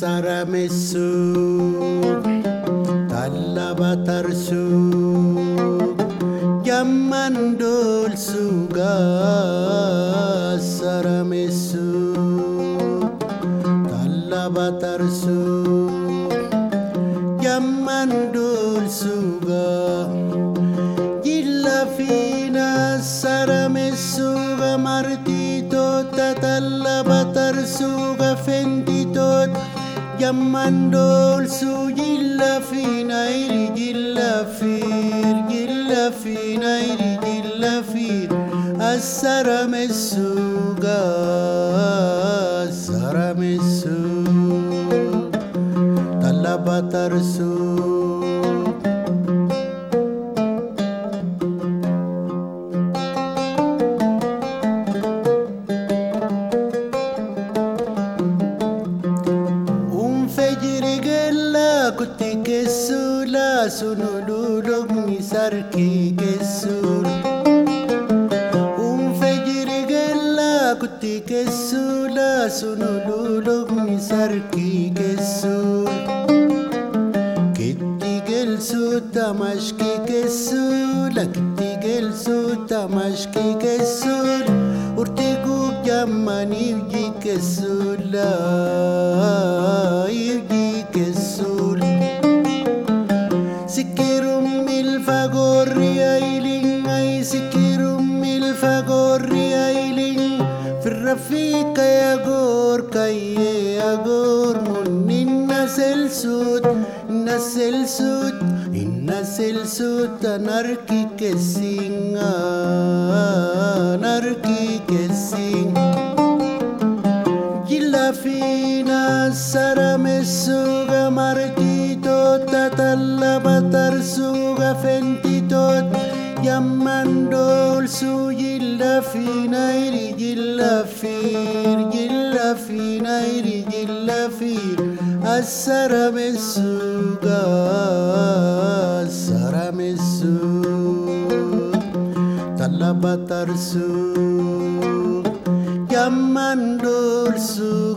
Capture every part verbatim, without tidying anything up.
Saramesu Talabatarsu Yamandul Suga Saramesu Talabatarsu Yamandul Suga Gillafina Saramesuga Martito Tatalabatarsuga Fentitot Yamandol su Gillafina iri Gillafir Gillafina iri Gillafir Asaramesuga Asaramesu Talabatarsu Kuti kesula sunululog ni sarki kesul Um fejirigella kuti kesula sunululog ni sarki kesul Kittigel suta mashki kesula Kittigel suta mashki kesul Urtigug jammani uji kesula Uji kesul Sikirum milfagorri ailing ay sikirum milfagorri ailing Firrafika yagor kaye agor munin naselsut naselsut innaselsut anarki kesing anarki kesing Gillafina Saramesuga Martito Tatalabatarsuga Fentitot Yamandol su Gillafina iri Gillafir Gillafina iri Gillafir Asaramesuga Asaramesu Talabatarsu Yamandol su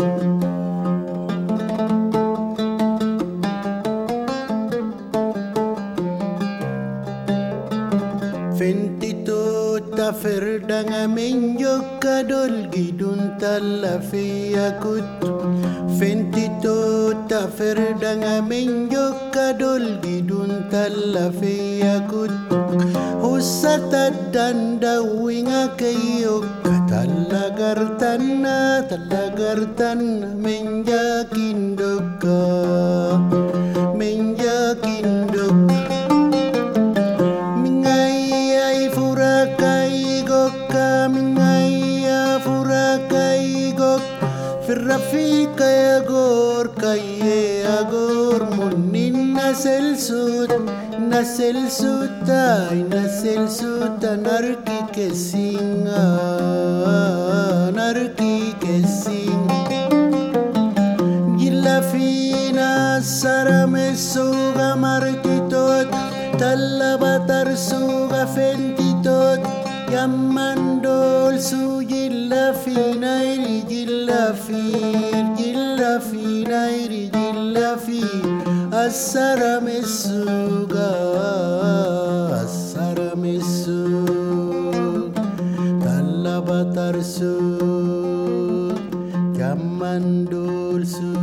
Fentito ta ferdanga menjo kadol gidun talafiyakut Fentito ta ferdanga menjo kadol gidun talafiyakut Usata danda winga kayo Talagartanna talagartanna menja kindoka menja kindoka Mingaya furakai gokka mingaya furakai gok Firrafika yagor kaye agor munin naselsut naselsut ay naselsut anarki kesing anarki kesing Gillafina Saramesuga Martitot Talabatarsuga Fentitot Yamandol su Gillafina iri Gillafir Gillafina iri Gillafir Asaramesuga Asaramesu Talabatarsu Yamandol su